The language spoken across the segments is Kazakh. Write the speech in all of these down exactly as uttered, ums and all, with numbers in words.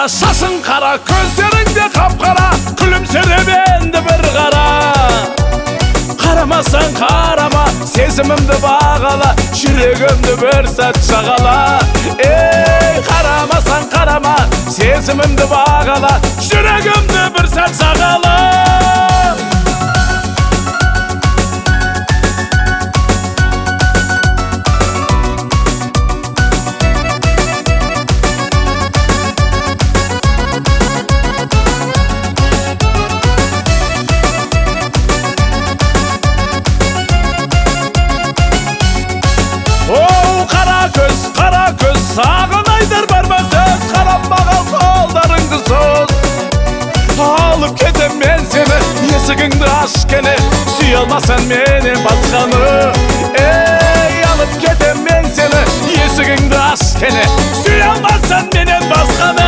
қара, шашың қара, көздеріңде қап-қара, күлімсіреп енді бір қара. Қарамасаң қарама, сезімімді бағала, жүрегімді бір сәт жағала. Ей, қарамасаң қарама, сезімімді бағала, жүрегімді бір сәт жағала. Оу, қара көз, қара көз, саған айтар бар ма сөз, қарап маған қолдарыңды соз. Алып кетем мен сені, есігіңді аш кене, сүйе алмасаң менен басқаны. Ей, алып кетем мен сені, есігіңді аш кене, сүйе алмасаң менен басқаны.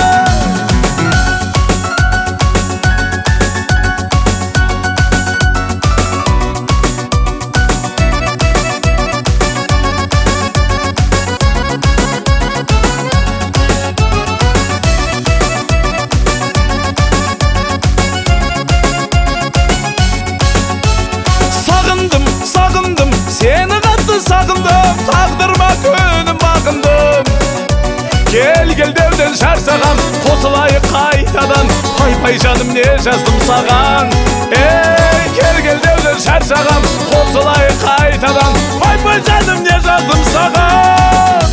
Сағындым, сені қатты сағындым, тағдырма көнім бағындым. Кел кел деуден шаршағам, қосылайық қайтадан, пай-пай жаным не жаздым саған. Ей, кел кел деуден шаршағам, қосылайық қайтадан, пай-пай жаным не жаздым саған.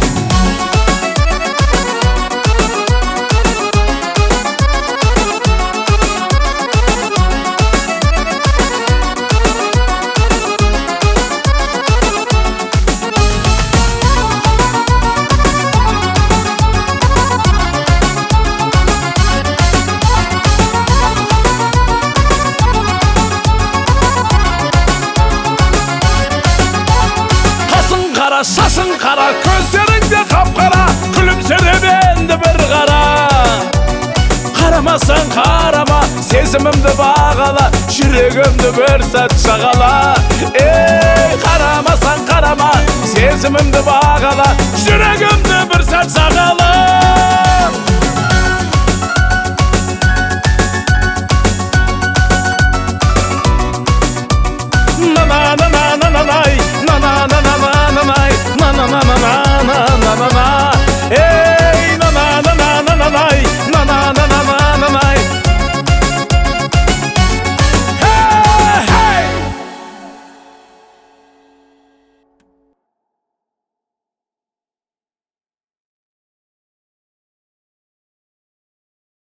Шашың қара, көздеріңде қап-қара, күлімсіреп енді бір қара. Қарамасаң қарама, сезімімді бағала, жүрегімді бір сәт жағала. Ей, қарамасаң қарама, сезімімді бағала, жүрегімді бір сәт жағала.